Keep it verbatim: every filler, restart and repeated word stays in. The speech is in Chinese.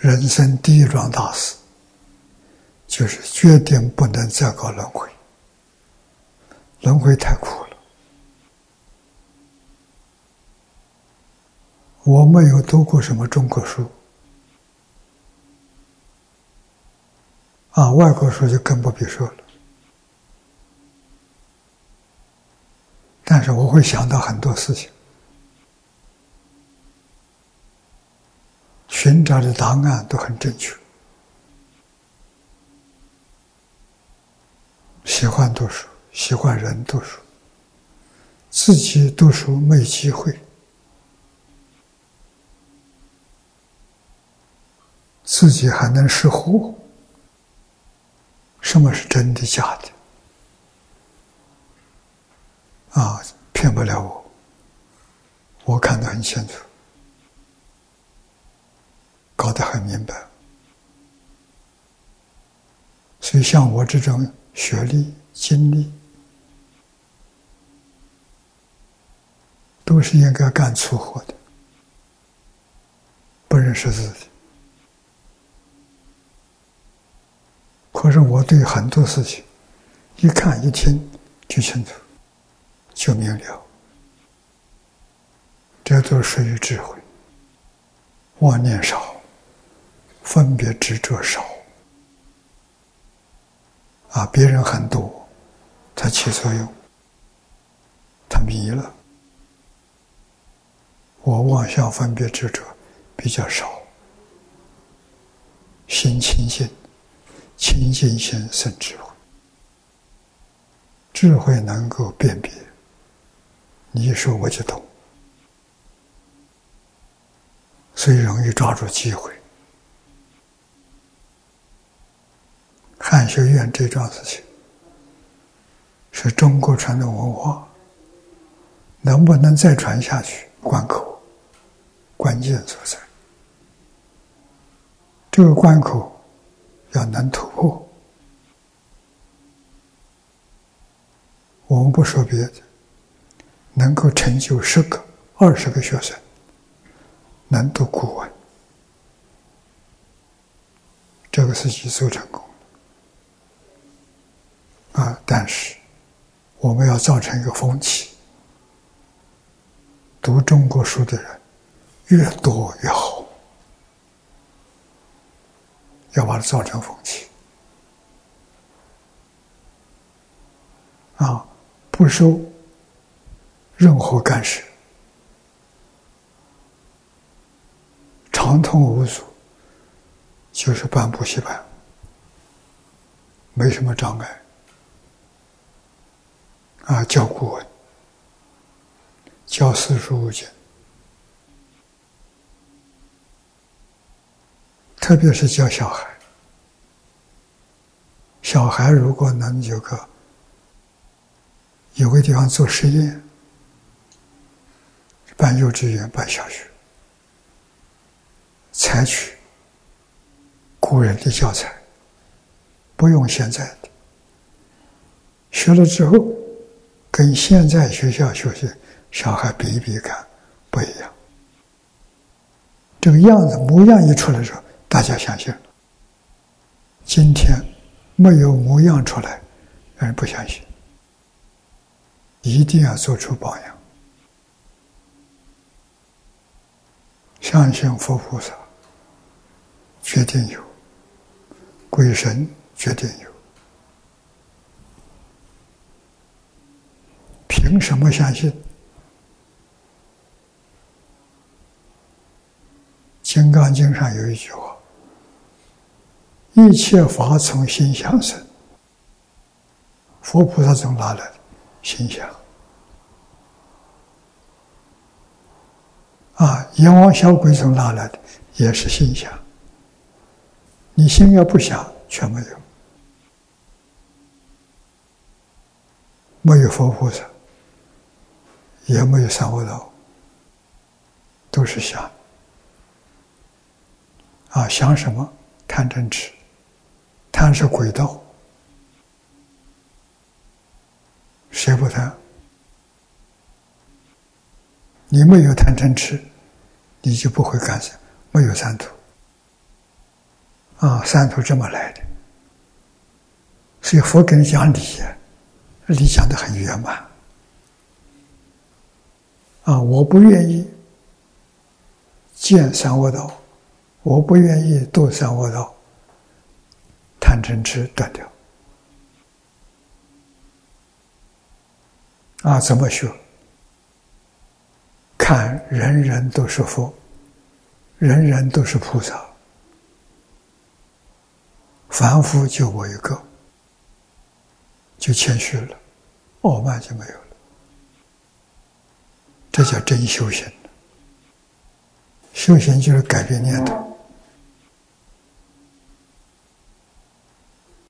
人生第一桩大事，就是决定不能再搞轮回。轮回太苦了。我没有读过什么中国书，啊，外国书就更不必说了。但是我会想到很多事情，寻找的答案都很正确。喜欢读书，喜欢人读书，自己读书没机会，自己还能识货，什么是真的假的啊，骗不了我，我看得很清楚，搞得很明白。所以像我这种学历经历，都是应该干粗活的，不认识字的。可是我对很多事情一看一听就清楚，就明了，这都属于智慧。妄念少，分别执着少，啊，别人很多，他起作用，他迷了。我妄想分别执着比较少，心清净，清净心生智慧，智慧能够辨别，你一说我就懂，所以容易抓住机会。汉学院这桩事情是中国传统文化，能不能再传下去，关口关键所在。这个关口要能突破，我们不说别的，能够成就十个、二十个学生，能读古文，这个事情做成功了啊！但是我们要造成一个风气，读中国书的人越多越好，要把它造成风气啊！不受任何干涉，畅通无阻，就是办补习班，没什么障碍啊！教古文，教四书五经，特别是教小孩。小孩如果能有个有个地方做实验，办幼稚园、办小学，采取古人的教材，不用现在的，学了之后跟现在学校学习小孩比一比看，不一样。这个样子模样一出来的时候，大家相信了。今天没有模样出来，人不相信，一定要做出榜样。相信佛菩萨决定有，鬼神决定有，凭什么相信？《金刚经》上有一句话：一切法从心想生。佛菩萨从哪来的？心想。啊，阎王小鬼从哪来的？也是心想。你心要不想，全没有。没有佛菩萨，也没有三恶道，都是想。啊，想什么？贪嗔痴。贪是鬼道，谁不贪？你没有贪嗔痴，你就不会干涉，没有三毒。 啊，三途这么来的。所以佛跟你讲理啊，理讲得很圆满。啊，我不愿意见三恶道，我不愿意堕三恶道，贪嗔痴断掉。啊，怎么学？看人人都是佛，人人都是菩萨，凡夫就我一个，就谦虚了，傲慢就没有了。这叫真修行。修行就是改变念头。